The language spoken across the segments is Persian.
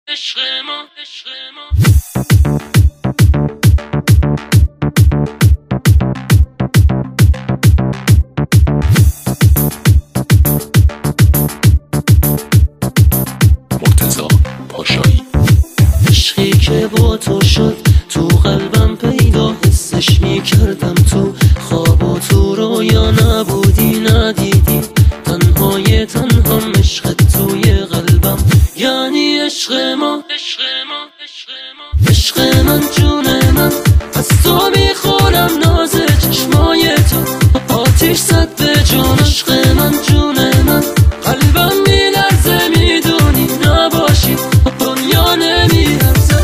مرتضی پاشایی. عشقی که با تو شد تو قلبم پیدا، حسش میکردم تو خواب و تو رویا، نبودی ندیدی تنهای تنهام، عشقت توی قلبم یعنی عشق ما. عشق من جون من، از تو میخورم ناز چشمای تو، آتیش زد به جون. عشق من جون من، قلبم میلرزه میدونی نباشی دنیا نمیارزه.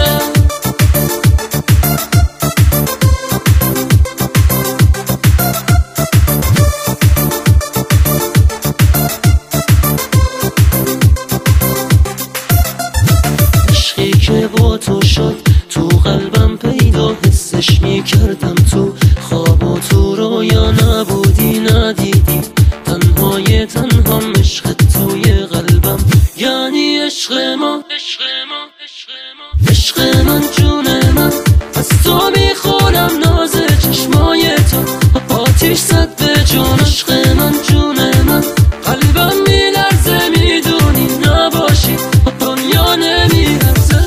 عشقی که با تو شد تو قلبم پیدا، حسش میکردم تو خواب و تو رویا، نبودی ندیدی تنهای تنهام، عشقت توی قلبم یعنی عشق ما. عشق من جون من، از تو میخورم ناز چشمای تو، آتیش زد به جون. عشق من جون من، قلبم میلرزه میدونی نباشی دنیا نمیارزه.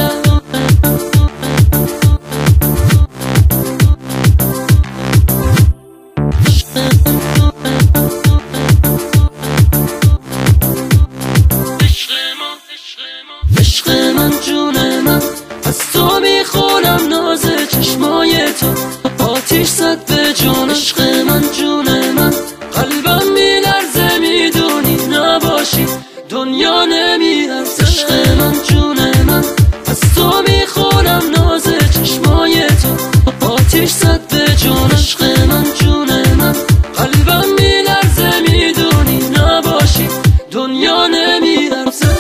عشق من جون من، از تو میخورم ناز چشمای تو، آتیش زد به جون. عشق من جون من، قلبم میلرزه میدونی نباشی دنیا نمیارزه. عشق من جون من، از تو میخورم ناز چشمای تو، آتیش زد به جون. عشق من جون من، قلبم میلرزه میدونی نباشی دنیا نمیارزه.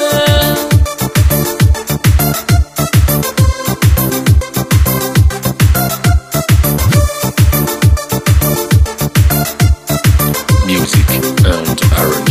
Music and R&B.